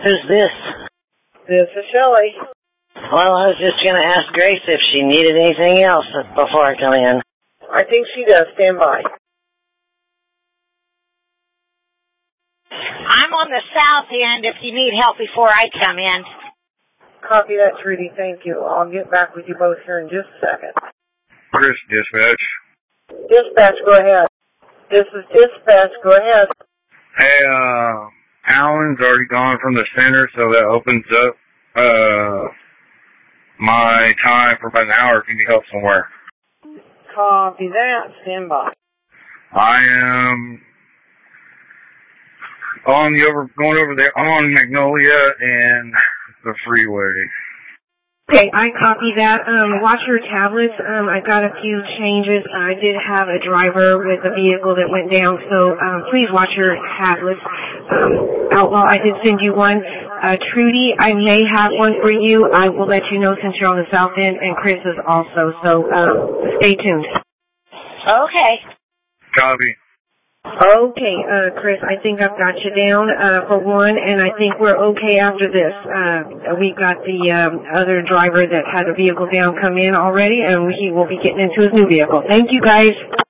Who's this? This is Shelley. Well, I was just going to ask Grace if she needed anything else before I come in. I think she does. Stand by. I'm on the south end if you need help before I come in. Copy that, Trudy. Thank you. I'll get back with you both here in just a second. Chris, dispatch. Dispatch, go ahead. This is dispatch. Go ahead. Hey, Alan's already gone from the center, so that opens up my time for about an hour if you need help somewhere. Copy that. Stand by. I am going over there on Magnolia and the freeway. Okay, I copy that. Watch your tablets. I got a few changes. I did have a driver with a vehicle that went down, so please watch your tablets. Outlaw, I did send you one. Trudy, I may have one for you. I will let you know since you're on the south end, and Chris is also, so stay tuned. Okay. Copy. Okay, Chris, I think I've got you down for one, and I think we're okay after this. We got the other driver that had a vehicle down come in already, and he will be getting into his new vehicle. Thank you, guys.